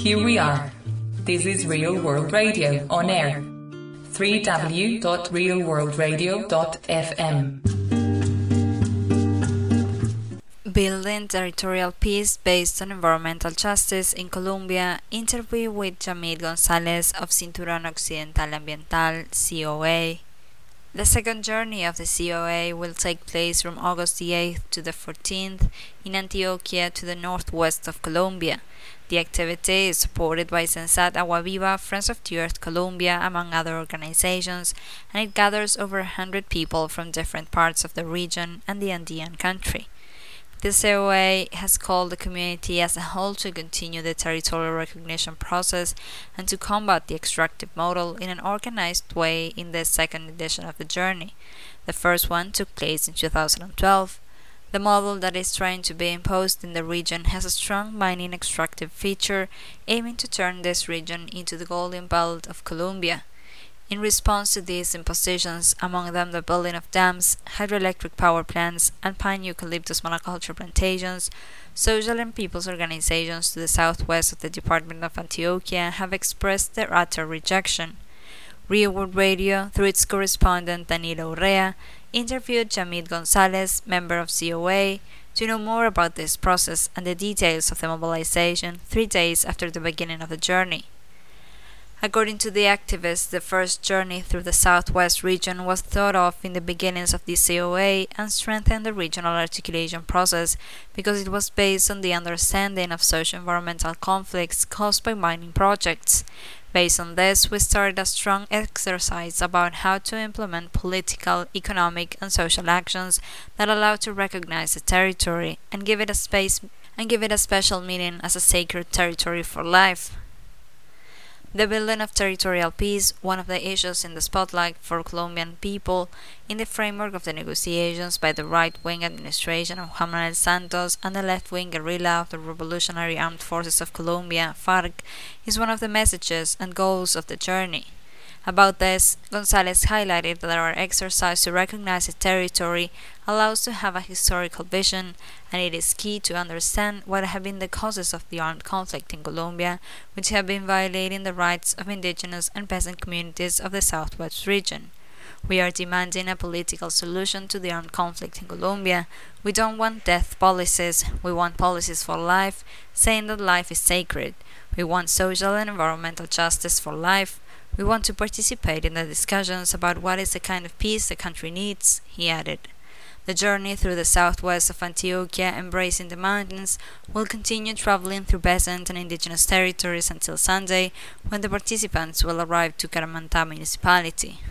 here we are. This is Real World Radio on air. www.realworldradio.fm. Building territorial peace based on environmental justice in Colombia. Interview with Yamid González of Cinturón Occidental Ambiental, COA. The second journey of the COA will take place from August the 8th to the 14th in Antioquia to the northwest of Colombia. The activity is supported by Sensat Agua Viva, Friends of the Earth Colombia, among other organizations, and it gathers over 100 people from different parts of the region and the Andean country. The COA has called the community as a whole to continue the territorial recognition process and to combat the extractive model in an organized way in the second edition of the journey. The first one took place in 2012. The model that is trying to be imposed in the region has a strong mining extractive feature, aiming to turn this region into the golden belt of Colombia. In response to these impositions, among them the building of dams, hydroelectric power plants, and pine eucalyptus monoculture plantations, social and people's organizations to the southwest of the department of Antioquia have expressed their utter rejection. Real World Radio, through its correspondent Danilo Urrea, interviewed Yamid González, member of COA, to know more about this process and the details of the mobilization 3 days after the beginning of the journey. According to the activists, the first journey through the southwest region was thought of in the beginnings of the COA and strengthened the regional articulation process because it was based on the understanding of socio-environmental conflicts caused by mining projects. Based on this, we started a strong exercise about how to implement political, economic, and social actions that allow to recognize the territory and give it a special meaning as a sacred territory for life. The building of territorial peace, one of the issues in the spotlight for Colombian people, in the framework of the negotiations by the right-wing administration of Juan Manuel Santos and the left-wing guerrilla of the Revolutionary Armed Forces of Colombia, FARC, is one of the messages and goals of the journey. About this, González highlighted that our exercise to recognize a territory allows to have a historical vision, and it is key to understand what have been the causes of the armed conflict in Colombia, which have been violating the rights of indigenous and peasant communities of the southwest region. We are demanding a political solution to the armed conflict in Colombia. We don't want death policies, we want policies for life, saying that life is sacred. We want social and environmental justice for life. We want to participate in the discussions about what is the kind of peace the country needs, he added. The journey through the southwest of Antioquia, embracing the mountains, will continue traveling through peasant and indigenous territories until Sunday, when the participants will arrive to Caramanta municipality.